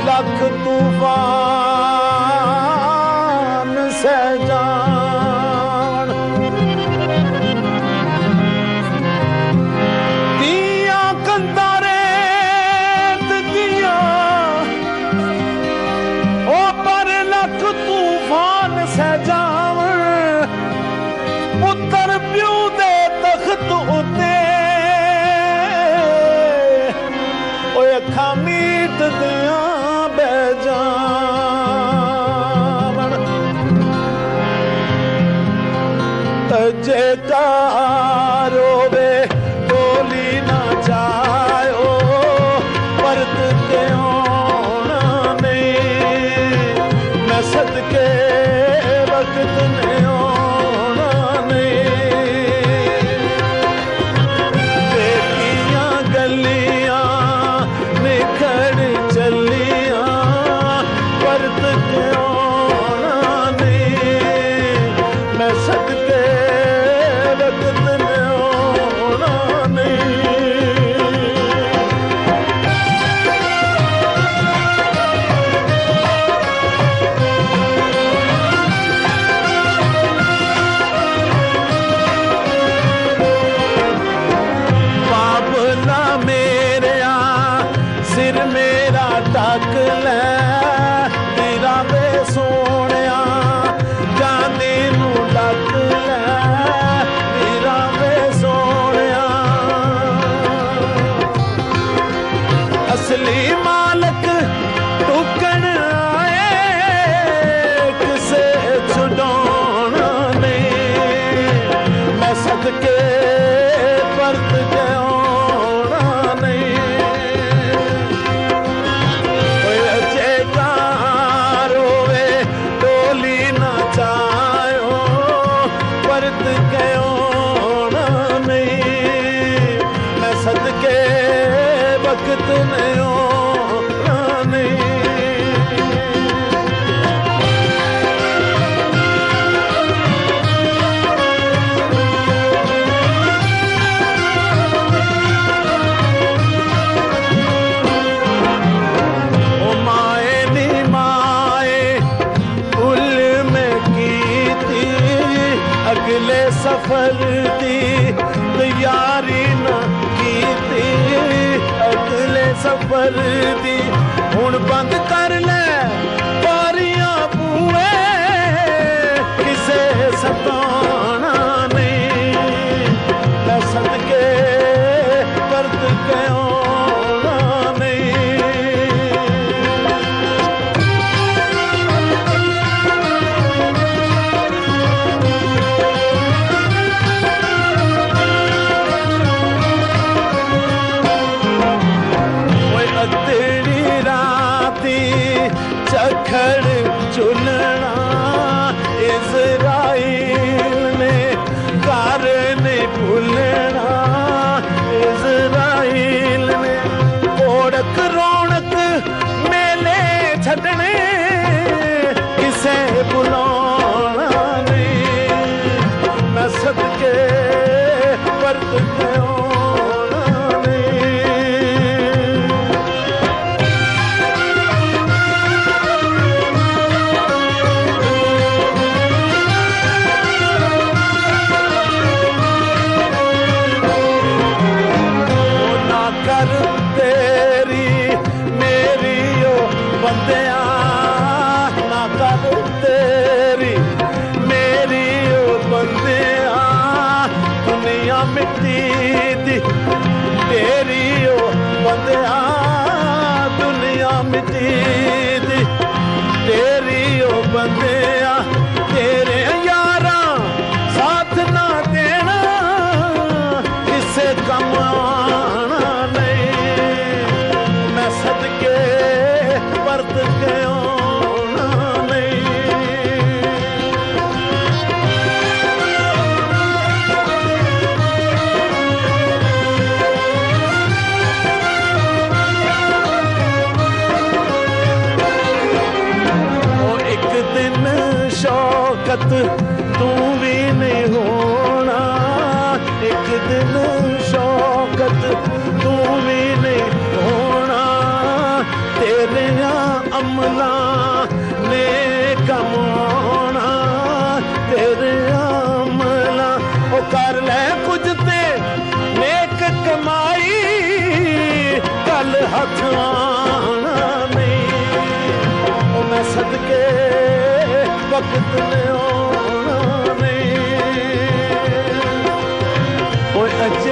लख तूफान सहजान दिया कंधारे दिया ओ पर लख तूफान सहजावन पुत्र प्यू दे तख्त उते अखा मीट दिया बेजान तजे कारोवे बोली ना जायो परत के आना नहीं मैं सदके वक्त में आना नहीं देखियां गलियां निखड़ चलिया परत के आना नहीं मैं सदके वक्त में आना बाबला मेरे सिर मेरा टक ले तेरा वे सोनिया जाने नू डक ले तेरा वे सोनिया असली मालक टुकन आए किसे छुड़ाना नहीं मैं सदके परत गया सदके वक्त नहीं आना नहीं ओ माए नी माए उल में की थी अगले सफर दी तैयारी न अगले सफर दी हुण बंद कर ले बारियां बूए किसे सताना नहीं मैं सदके परत के आना नहीं तेरी राती चखड़ चुनना इज़राइल ने कार ने भूलना इज़राइल ने ओढ़क रौनक मेले छड़ने किसे बुलाना नहीं मैं सदके परत के तेरी मेरी ओ बंदिया ना कर तेरी मेरी ओ बंदिया दुनिया मिट्टी दी तेरी ओ बंदिया दुनिया मिट्टी दी तेरी ओ बंदिया तेरे यारा साथ ना देना किसे कम सदके परत के आना नहीं ओ एक दिन शौकत तू भी नहीं होना एक दिन शौकत तू भी नहीं होना तेरे अमला ने कमाना तेरे अमला ओ कर ले कुछ ते नेक कमाई कल हथ आना नहीं ओ मैं सदके वक्त ने आना नहीं ओ